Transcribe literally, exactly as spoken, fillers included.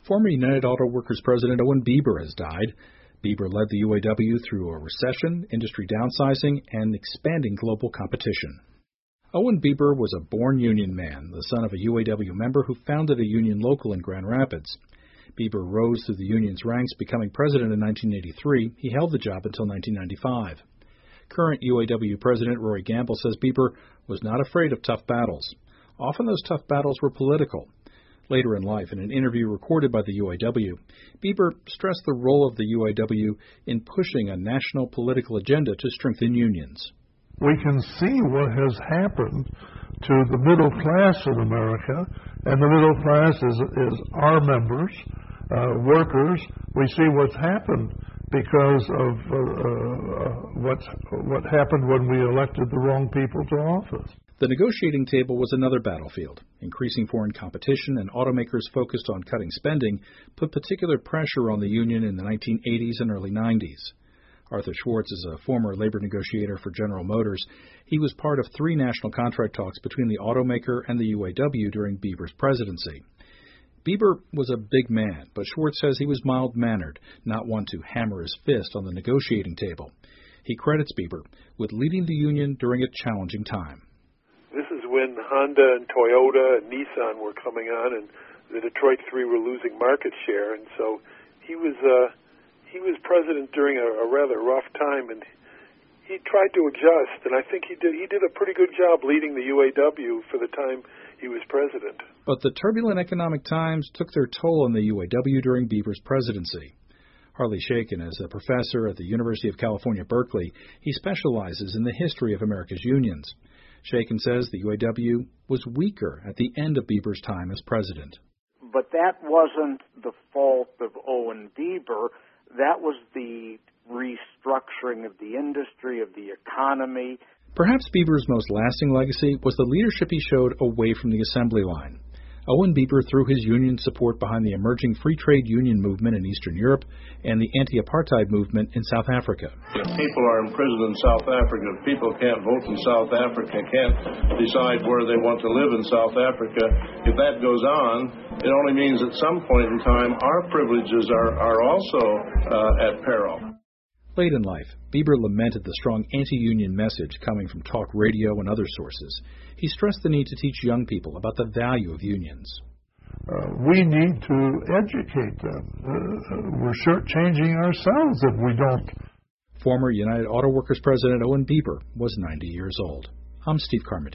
Former United Auto Workers president Owen Beeber has died. Beeber led the U A W through a recession, industry downsizing, and expanding global competition. Owen Beeber was a born union man, the son of a U A W member who founded a union local in Grand Rapids. Beeber rose through the union's ranks, becoming president in nineteen eighty-three. He held the job until nineteen ninety-five. Current U A W President Rory Gamble says Beeber was not afraid of tough battles. Often those tough battles were political. Later in life, in an interview recorded by the U A W, Beeber stressed the role of the U A W in pushing a national political agenda to strengthen unions. We can see what has happened to the middle class in America, and the middle class is, is our members, uh, workers. We see what's happened because of uh, uh, what, what happened when we elected the wrong people to office. The negotiating table was another battlefield. Increasing foreign competition and automakers focused on cutting spending put particular pressure on the union in the nineteen eighties and early nineties. Arthur Schwartz is a former labor negotiator for General Motors. He was part of three national contract talks between the automaker and the U A W during Beeber's presidency. Beeber was a big man, but Schwartz says he was mild-mannered, not one to hammer his fist on the negotiating table. He credits Beeber with leading the union during a challenging time. This is when Honda and Toyota and Nissan were coming on, and the Detroit Three were losing market share, and so he was uh, he was president during a, a rather rough time, and he tried to adjust, and I think he did he did a pretty good job leading the U A W for the time he was president. But the turbulent economic times took their toll on the U A W during Beeber's presidency. Harley Shaken is a professor at the University of California, Berkeley. He specializes in the history of America's unions. Shaken says the U A W was weaker at the end of Beeber's time as president. But that wasn't the fault of Owen Beeber. That was the restructuring of the industry, of the economy. Perhaps Beeber's most lasting legacy was the leadership he showed away from the assembly line. Owen Beeber threw his union support behind the emerging free trade union movement in Eastern Europe and the anti-apartheid movement in South Africa. If people are imprisoned in South Africa, if people can't vote in South Africa, can't decide where they want to live in South Africa, if that goes on, it only means at some point in time our privileges are, are also uh, at peril. Late in life, Beeber lamented the strong anti-union message coming from talk radio and other sources. He stressed the need to teach young people about the value of unions. Uh, we need to educate them. Uh, we're shortchanging ourselves if we don't. Former United Auto Workers president Owen Beeber was ninety years old. I'm Steve Carmody.